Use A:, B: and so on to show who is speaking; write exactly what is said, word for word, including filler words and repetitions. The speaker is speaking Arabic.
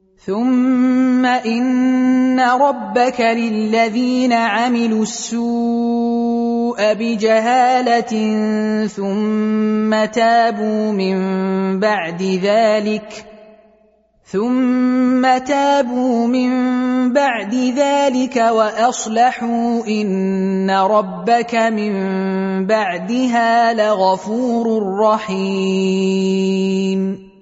A: ثم إن ربك للذين عملوا السوء بجهالة ثم تابوا من بعد ذلك ثم تابوا من بعد ذلك وأصلحوا إن ربك من بعدها لغفور رحيم